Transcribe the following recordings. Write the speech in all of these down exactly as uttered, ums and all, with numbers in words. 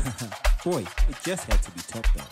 Boy, it just had to be top though.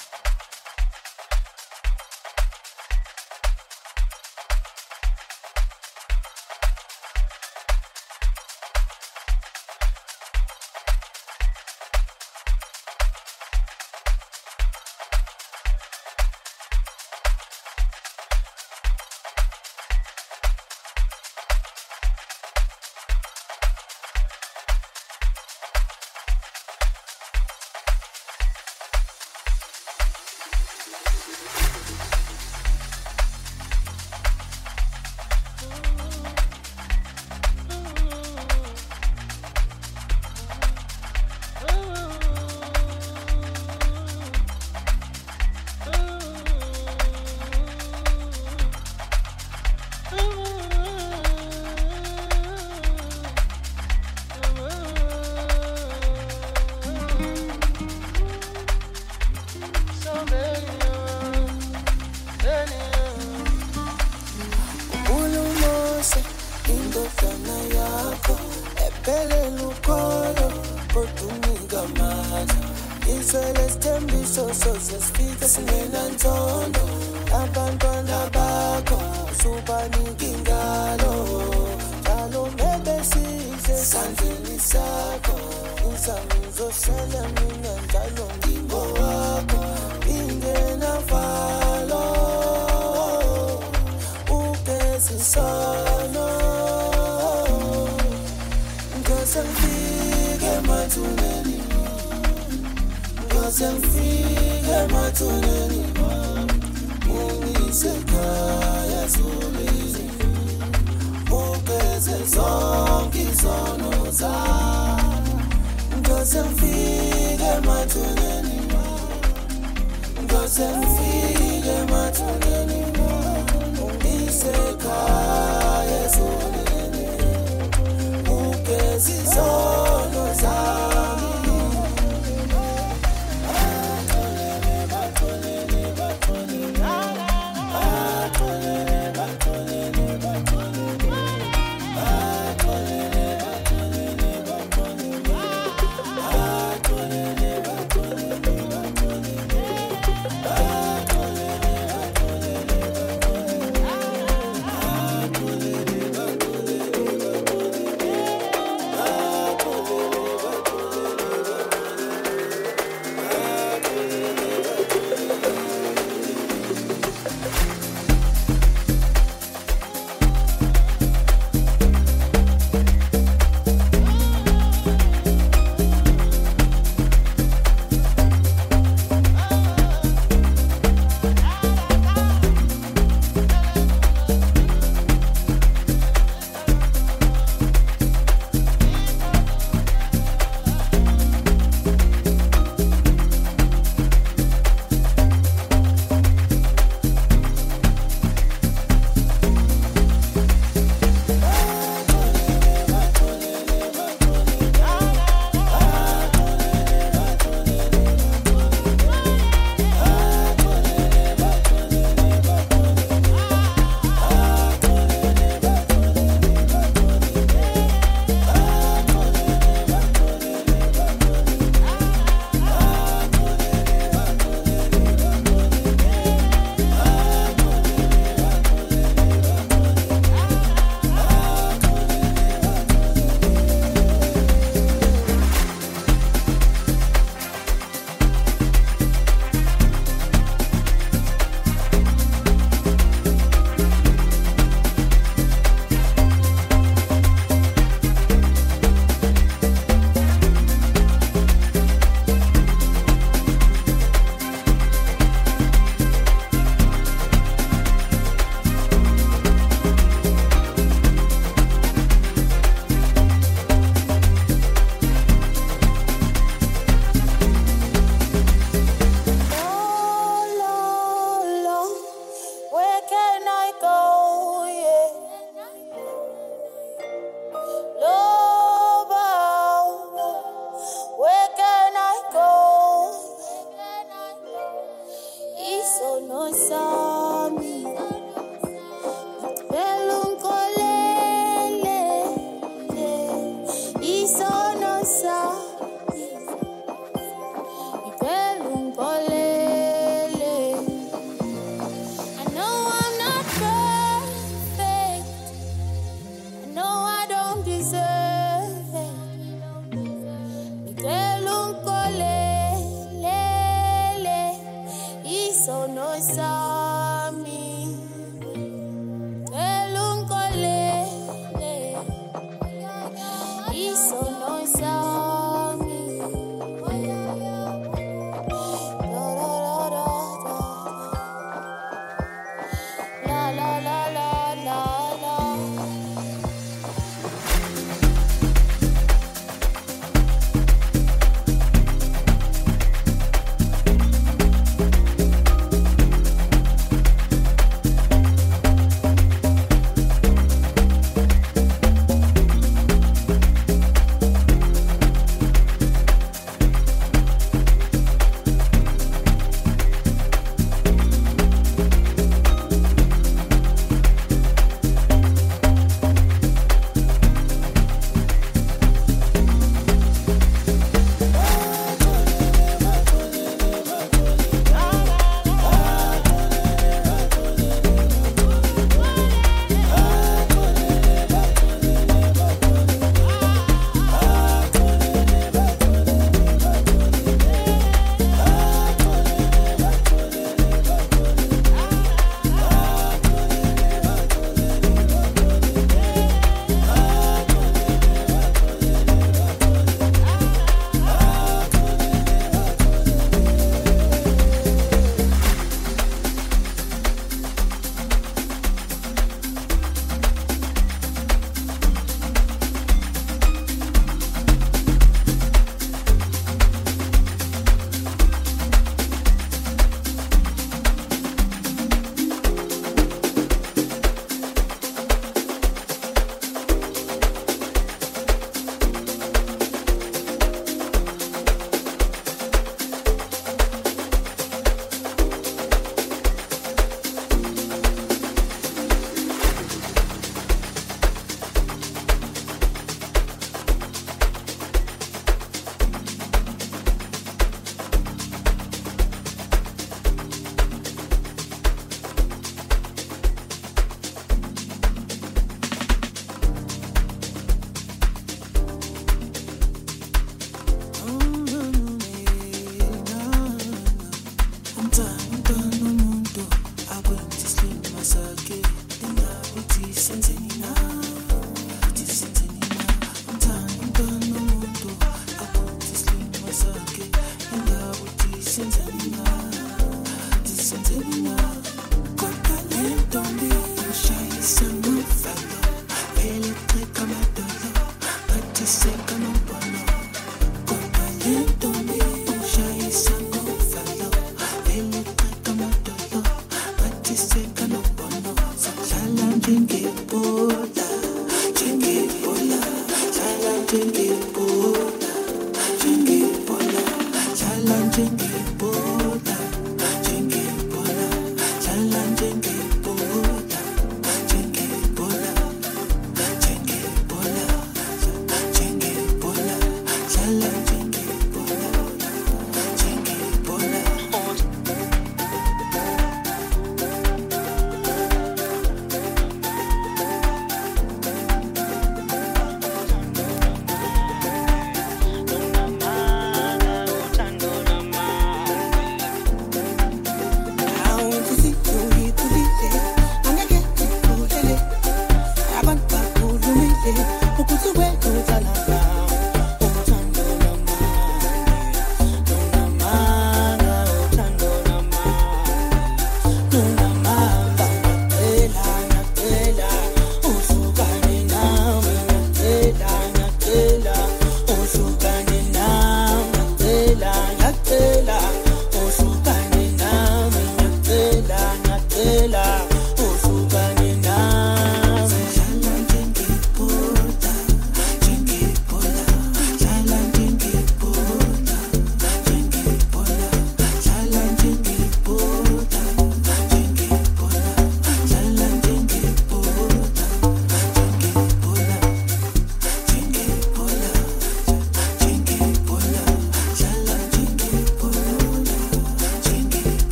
Ah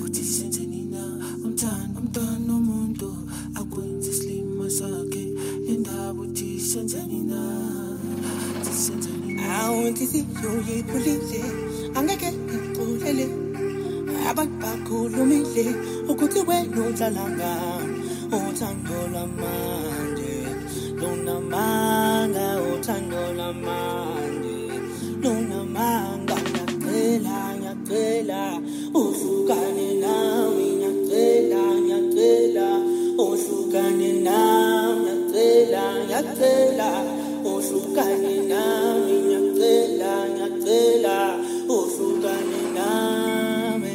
ukuthi senzeni na umthando umntwana umuntu akwenza isilima sakhe indaba uthi senzeni na senzeni na awuthi siyoyiphulile angeke ngixolele abantu bakhulumile ukuthi wena udlalanga uthando lamanje lunamanga uthando lamanje lunamanga ngiyacela ngiyacela uhlukane nami ngiyacela ngiyacela uhlukane nami ngiyacela ngiyacela uhlukane nami ngiyacela ngiyacela uhlukane nami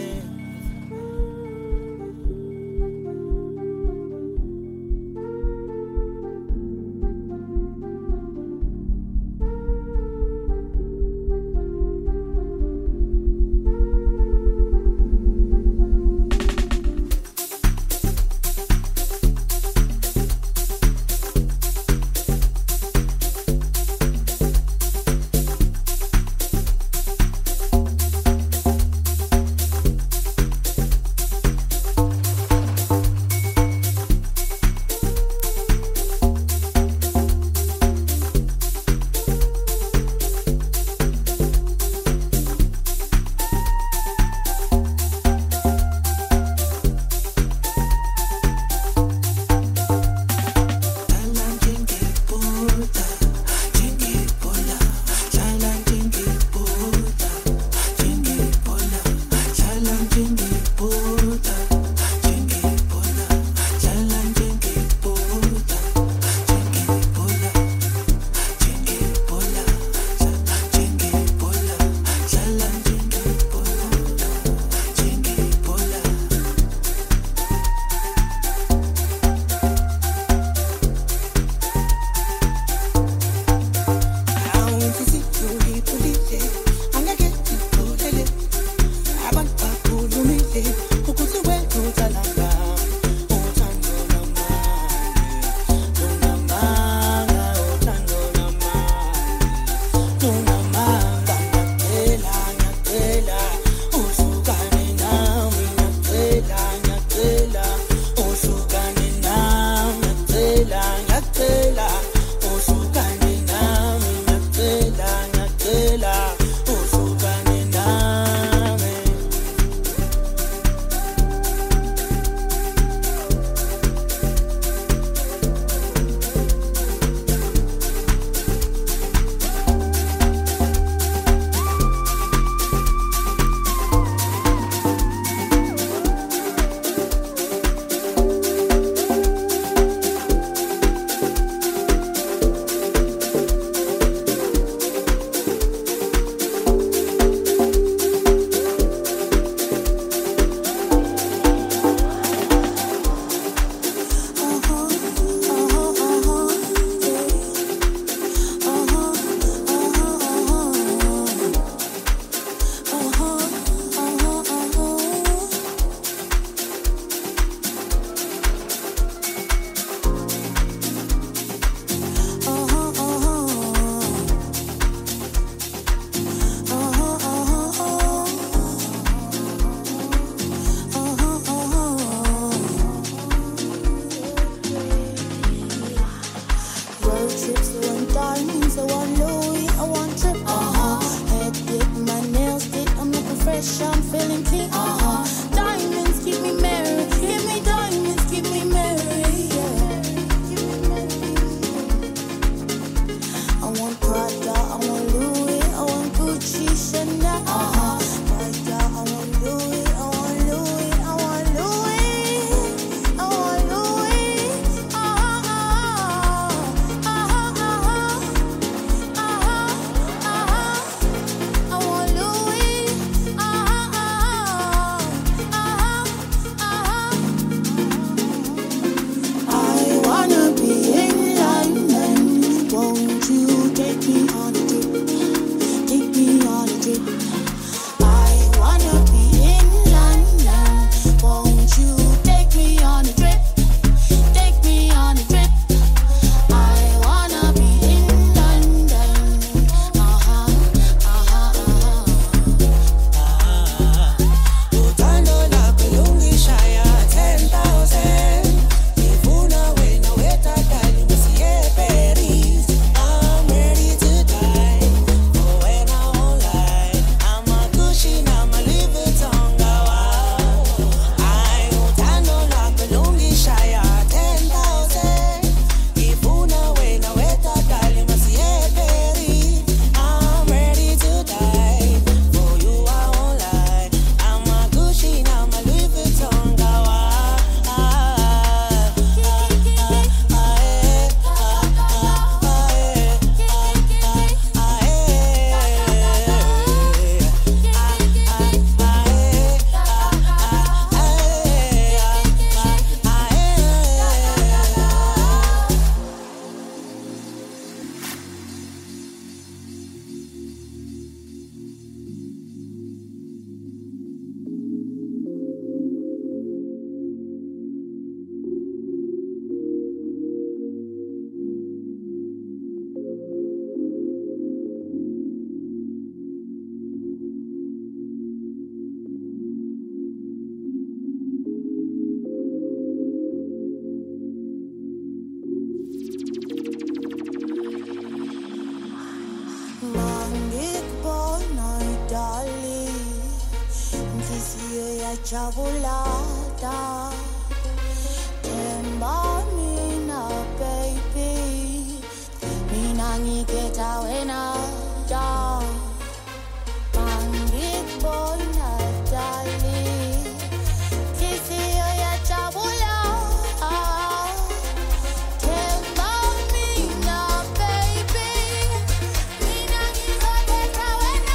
uyajabulada themba mina baby mina ngikhetha wena da angibona darling kisiyo yajabula themba mina baby mina ngikhetha wena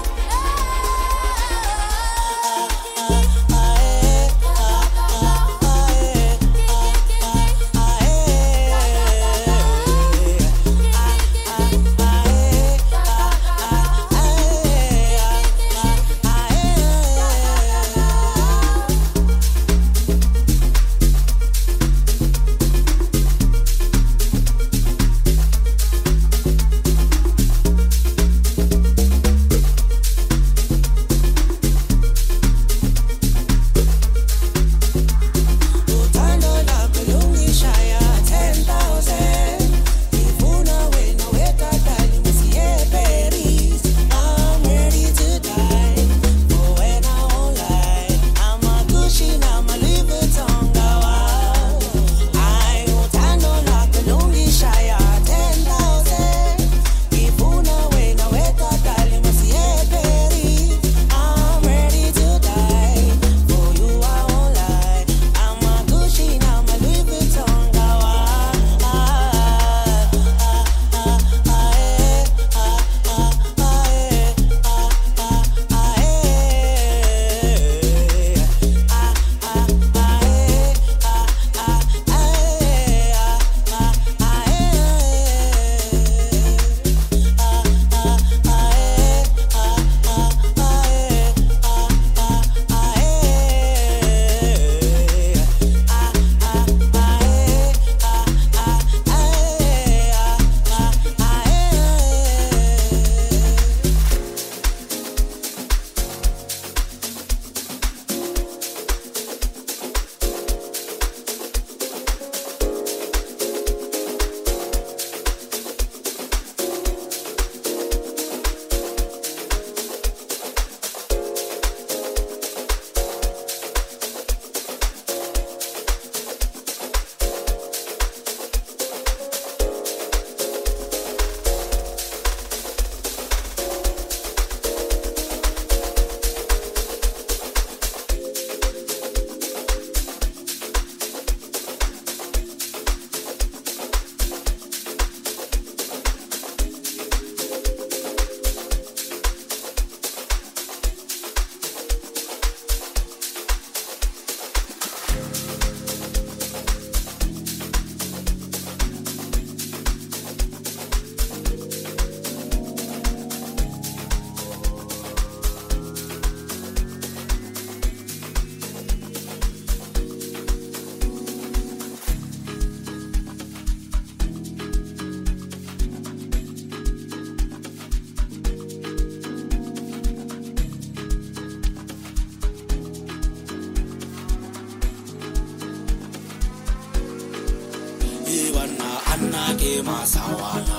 Anake masawana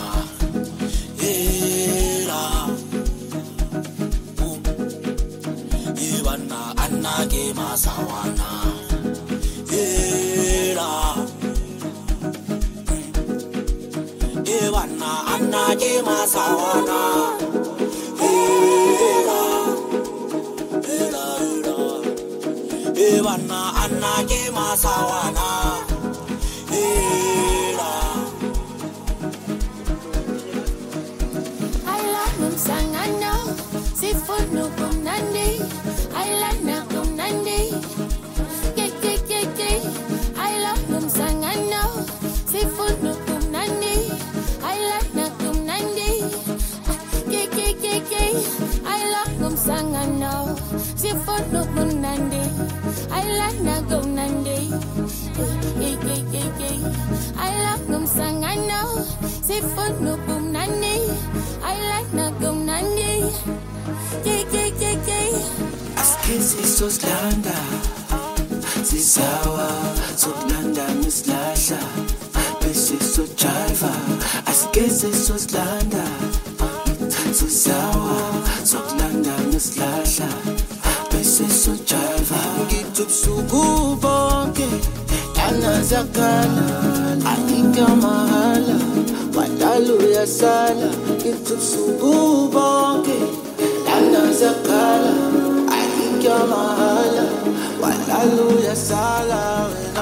era Iwana anake masawana era Iwana anake masawana era era era Iwana anake masawana Sifuno kum nandi, I like na kum nandi. Ke ke ke ke, I love kum sangano. Sifuno kum nandi, I like na kum nandi. Ke ke ke ke, I love kum sangano. Sifuno kum nandi, I like na kum nandi. Ke ke ke ke, I love kum sangano. Sifuno kum nandi, I like na kum nandi. Askesi soslanda sisawa sokulanda mislahla bese so driver askesi soslanda sisawa sokulanda mislahla bese bese so jiva ngithi ubusuku bonke lana zakhala ayinga mahala wadala uyasala ngithi ubusuku bonke lana zakhala ayinga mahala wadala uyasala wena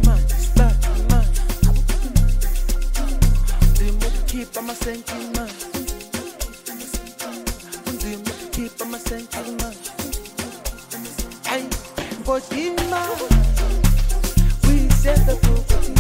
imali, start imali. Nzima ukukhipha amasenti imali. Nzima ukukhipha amasenti imali. Ay, body imali. We set the property.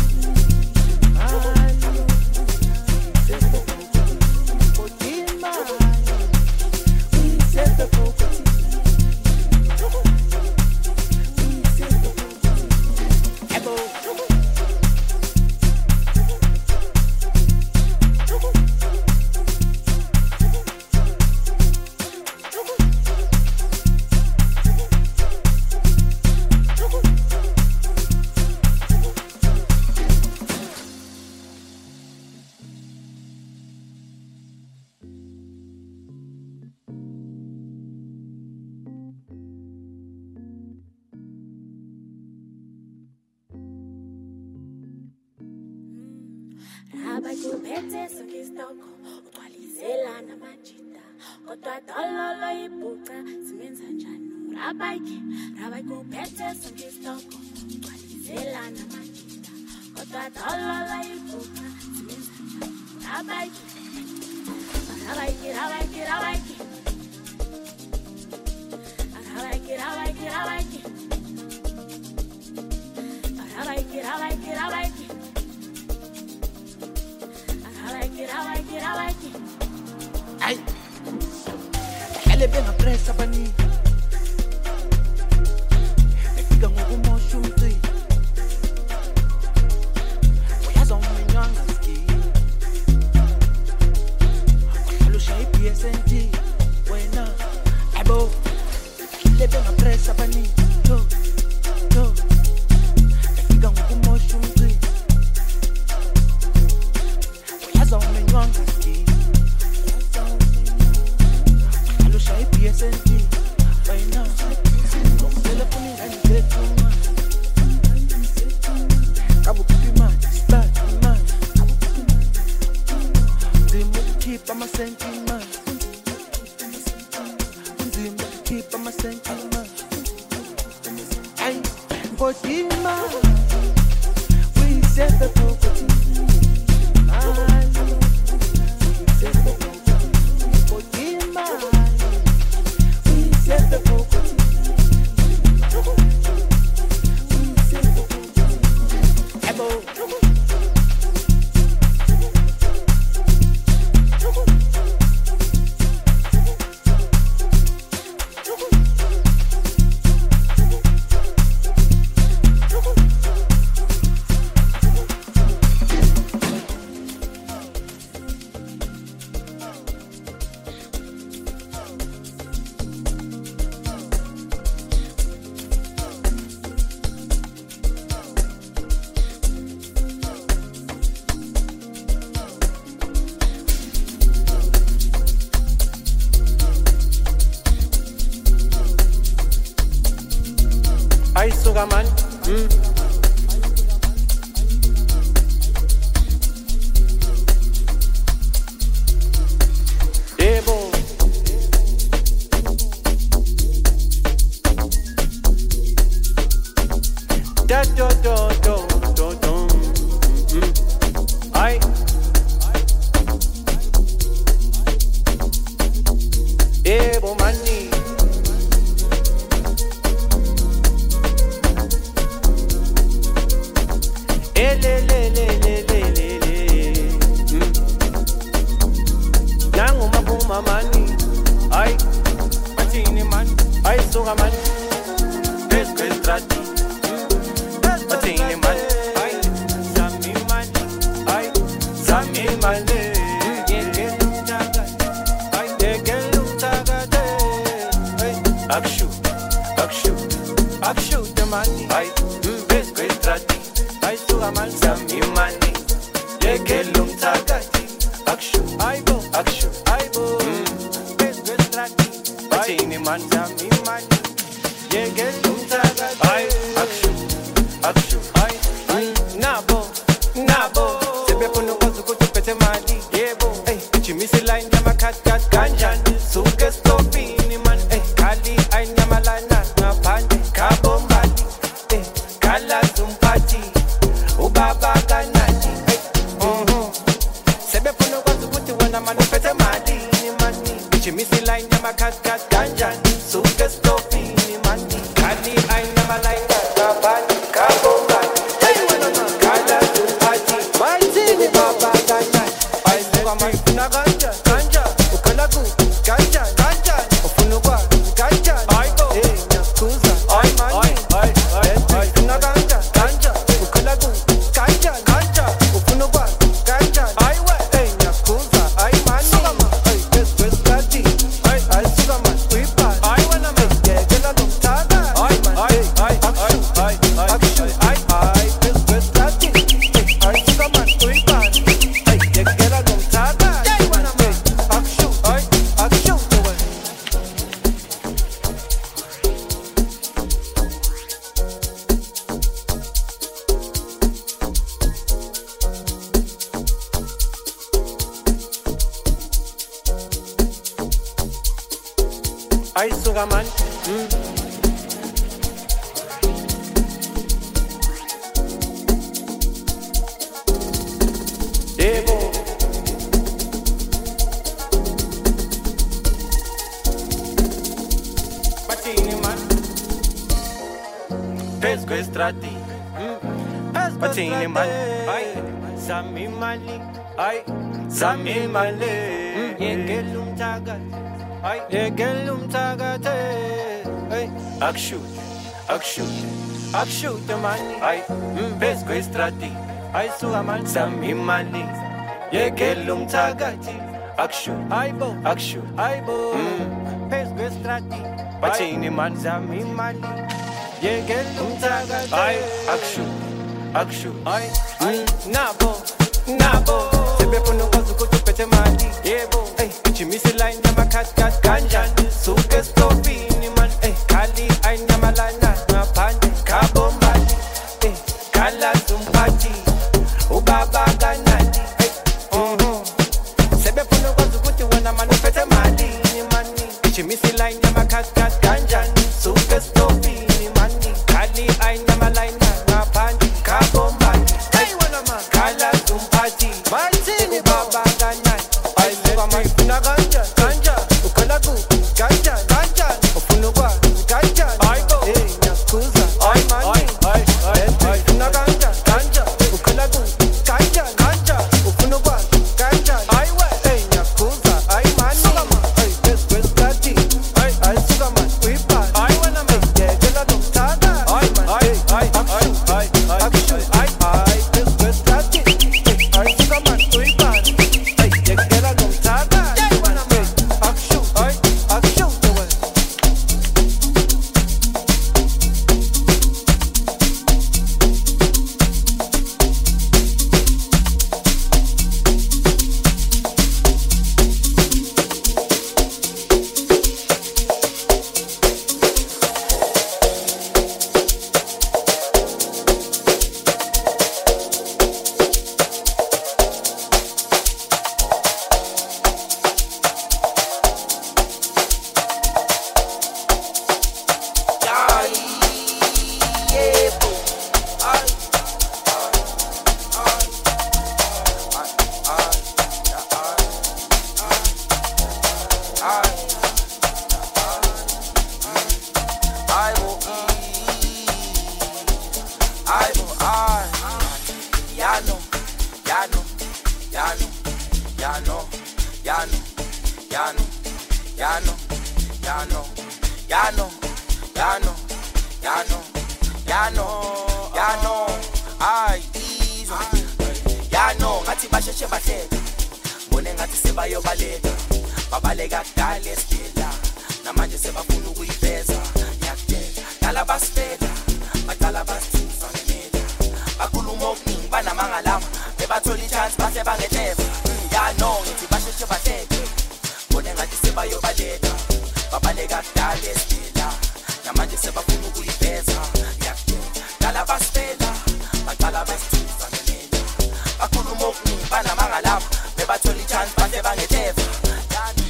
Abakuphethe sokistoko ugcwalisela namajita kodwa dololo ibuca simenza njani rabayike rabayikuphethe sokistoko ugcwalisela namajita kodwa dololo ibuca simenza njani rabayike rabayike rabayike rabayike rabayike rabayike rabayike rabayike rabayike rabayike Ay, hele bengapressa bani. Efika ngokumosha umci. Uyaza umenyanga ski. Uhlalisha I-B S N T wena. Abo, hele bengapressa bani. Yo, yo. Efika ngokumosha umci. Uyaza umenyanga ski. I-B S N T right now. Don't telephone me and get too much. Kabu keep man, start man. They must keep on my sentiment. They must keep on my sentiment. Ay, body man, we set the property. Man, we set the property. Body man. Set the property. Set the property. Ebo. Ay, Sugaman. Mm. Debo. Da do do do do do. Mm. Ay. Debo mani. Mani, ay, matini man, ay suga man, es que trati, matini man, ay, sami man, ay, sami man, yeke lutaga, ay, yeke lutaga de, ay, akshu, akshu, akshu de mani, ay, es que trati, ay suga man, sami man, yeke lutaga, akshu, ay bo, akshu, ay bo. Matini man, sami man, yeke lutaga, ay, akshu, akshu, ay, ay, nabo, nabo, sebe puno kazu kutupete mali, yebo, ay, chimisi line nyama kat kat kanjan, suke stopini man, ay, kali ay nyama lana, napande, kabombali, ay, kala zumpati, ubaba kanandi mhm sebefuna ukwazi ukuthi wena manje uphethe malini mani ijimisi line yamakhaskhazi kanjani suke stopini mani kali ayinama line kabani kabongani hey wena makala uphathi malini baba kanandi ayisuka mayifuna kanja kanja ukhala ku kanja kanja ufuna ukwazi kanja hey nyakuza ay mani ay ay ay ufuna kanja kanja ukhala ku kanja kanja ufuna ukwazi kanja ay we hey nyakuza ay mani ay best best party ay ay suka man uyipa ay wena ngekela lomthaka ay ay ay ay ay ay ay ay best best party ay suka man uyipa ay ngekela lomthaka ay wena akshu ay akshu ay suka man mm. Debo Matini man Pesco estrati Matini man ay Sami mali ay Sami mali Yegelum tagat ay yegelum tagat ay akshu akshu akshu the money ay Pesco estrati ay suaman Sami mali yegelum tagat akshu ay bo akshu ay bo Pesco estrati Matini man Sami mali yegelum tagat ay akshu akshu ay ay nabo nabo sebefuna ukwazi ukuthi uphethe mali yebo ey ijimisi line yamakhaskhazi kanjani suke stopini man ey khali ayinyamalana ngaphandle kabombali ey khala zumphathi ubaba kanandi ey mhm sebefuna ukwazi ukuthi wena manje uphethe malini mani ijimisi line yamakhaskhazi kanjani suke stopini mani khali ayinyamalana ngaphandle kabombali ey wena man khala zumphathi malini baba kanandi ay suka mayifuna kanja kanja ukhala ku kanja kanja ufuna ukwazi kanja hey nyakuza ay mani ay ay ay ufuna kanja kanja ukhala ku kanja kanja ufuna ukwazi kanja ay we hey nyakuza ay mani ay best best party ay ay suka man uyipa ay wena ngekela lomthaka ay ay ay ay ay ay ay best best party ay suka man uyipa ay ngekela lomthaka ay wena akshu ay akshu the way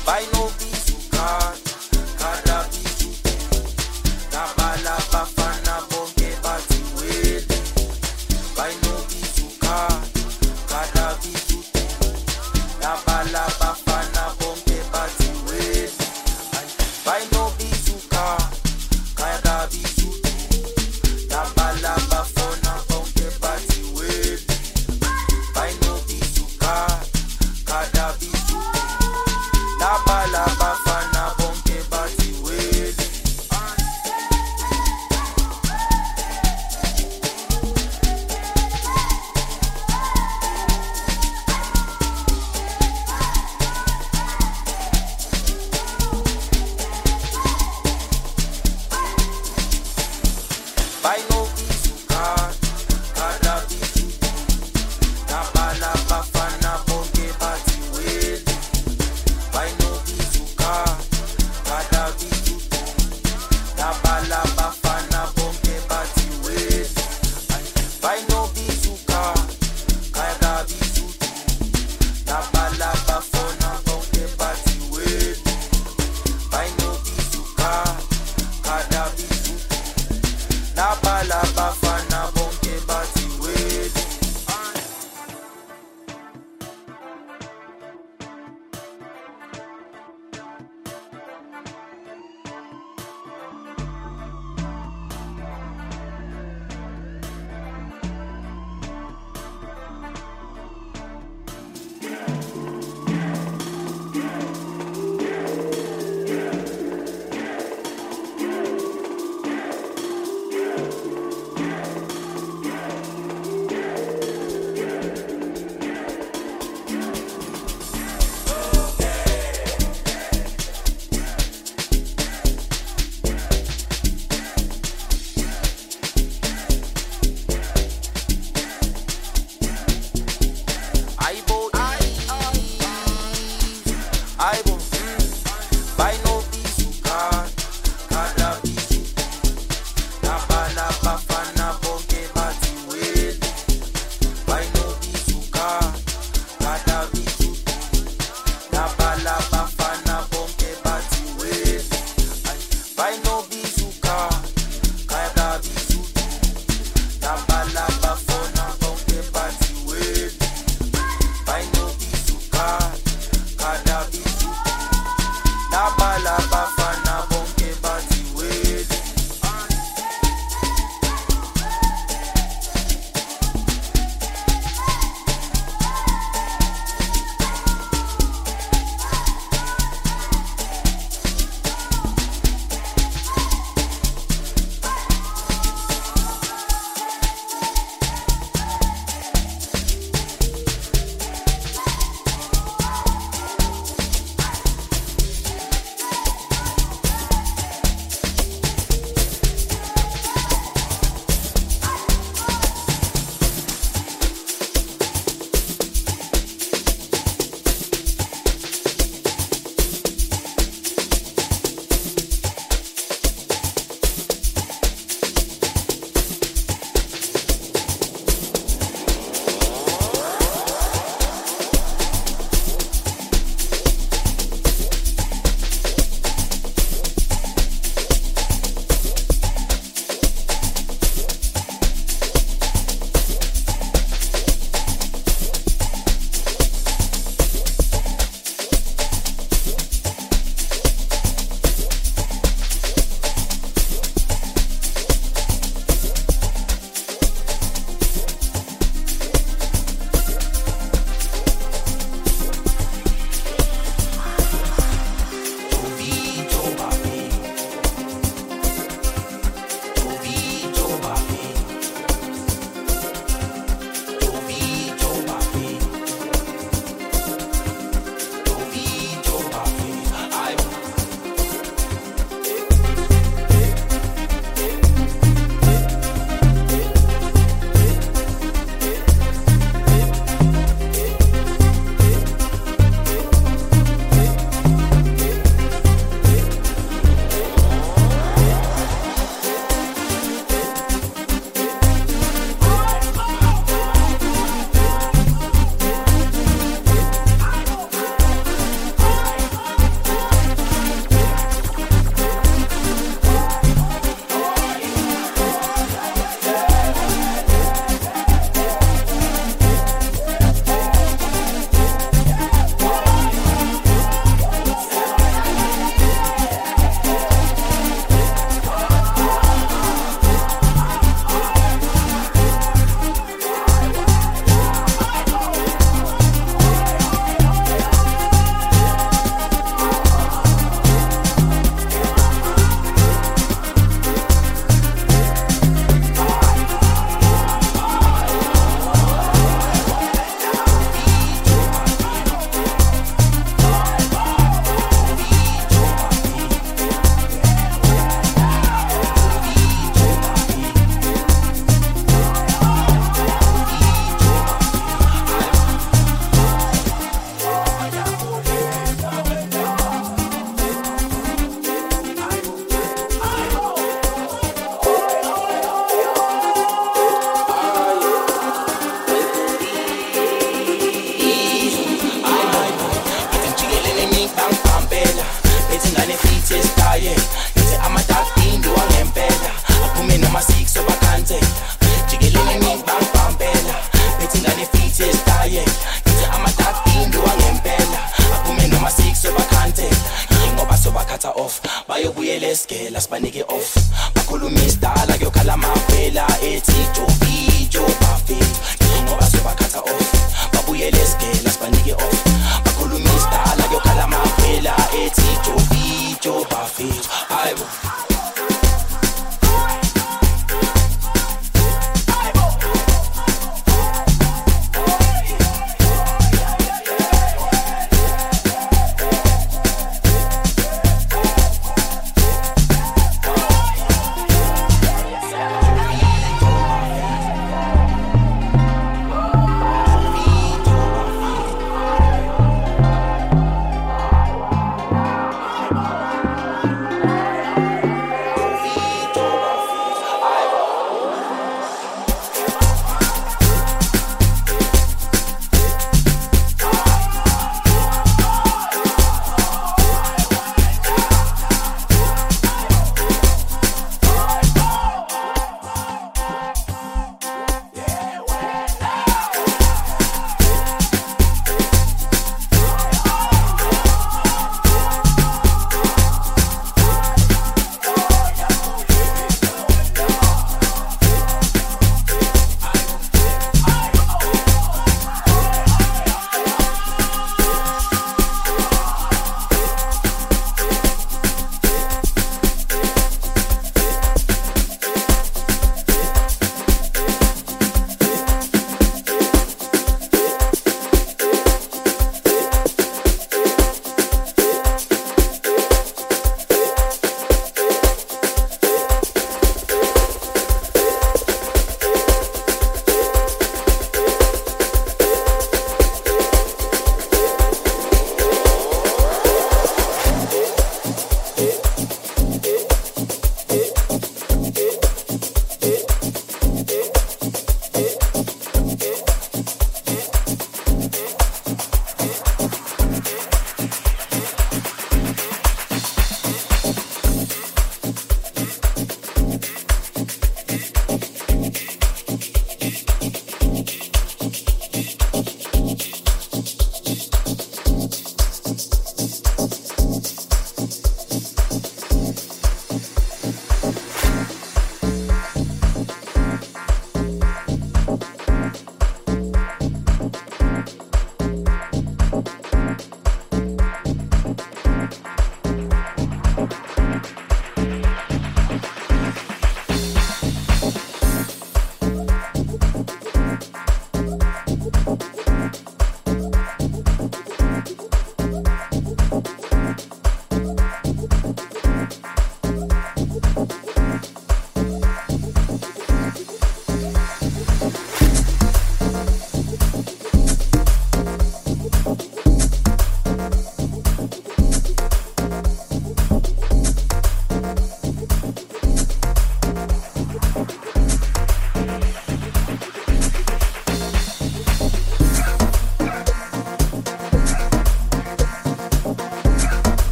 Bafana car. Kaya bisuti. Laba laba fona bonke party way. By no bisuka. Kaya bisuti. Laba laba fona bonke party way. skela sibanike off bakhuluma isidala kuyokhala amaphela ethi jovi jobafi ngoba sobakhatha off babuyele skela sibanike off bakhuluma isidala kuyokhala amaphela ethi jovi jobafi hayibo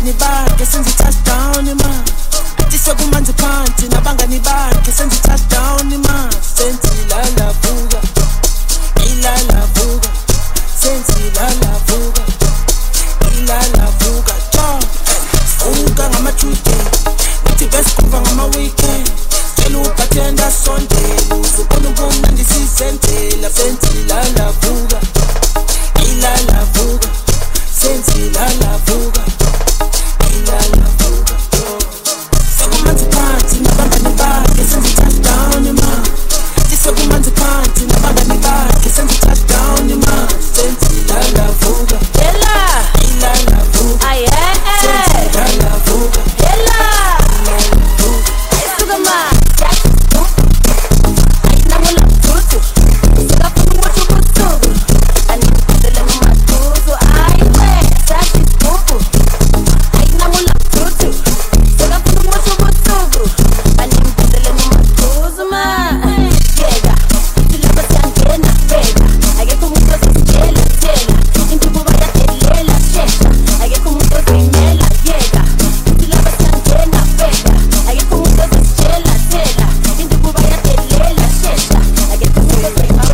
nabangani bakhe senze touchdown man. Sekumanzi phansi nabangani bakhe senze touchdown man. Senze la la vuga, ila la vuga, senze la la vuga, ila la vuga. Cho, vuga ngama Tuesday, nithi best kuva ngama weekend. Cela uphathenda Sunday, uzobona ubona ndisizenzela. Senze la la vuga, ila la vuga, senze la la vuga, ila la vuga. Sekumanzi phansi nabangani bakhe senze touchdown man. Sekumanzi phansi nabangani bakhe senze touchdown man. Senze la la vuga, Ela, ila la vuga, aye, senze la la vuga, Ela, ila la vuga. sugar man, ay namula tutu, sugar pum mutu mutu, ani kudele matuzu, ay we, sashi pupu, ay namula tutu, sugar pum mutu mutu, ani kudele matuzu ma, yega, tilaba sangena, yega, ayeko mutu sisela, tela, intu buba ya telela, shesha, ayeko mutu simela, yega, tilaba sangena, yega, ayeko mutu sisela, tela, intu buba ya telela, shesha, ayeko mutu simela.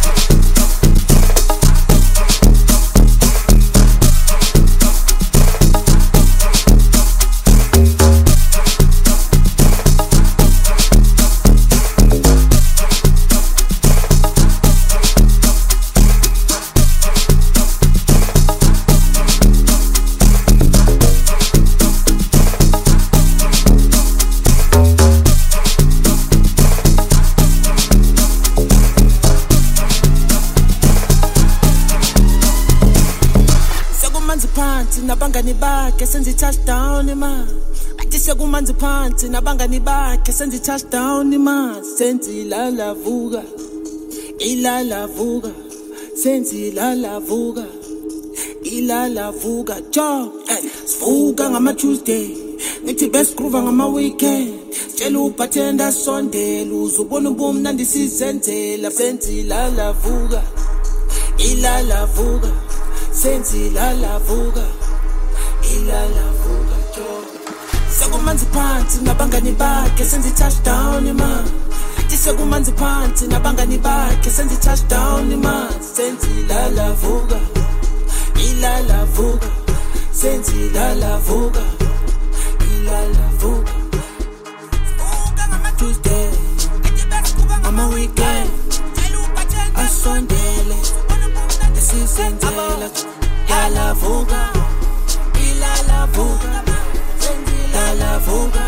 Sekumanzi phansi nabangani bakhe senze touchdown man. Athi sekumanzi phansi nabangani bakhe senze touchdown man. Senze la la vuga, ila la vuga, senze la la vuga, ila la vuga. Jo, sivuka ngama Tuesday, nithi best groove ngama weekend. Cela uphathenda Sunday, uzobona ubumna ndisizenzela. Senze la la vuga, ila la vuga, senze la la vuga, ila la vuga. Jo, sekumanzi phansi nabangani bakhe senze touchdown man. Athi sekumanzi phansi nabangani bakhe senze touchdown man. Senze la la vuga, ila la vuga, senze la la vuga, ila la vuga. Vuga ngama Tuesday, ngama weekend, asondele sisenzela. La la vuga, ila la vuga, la la vuga.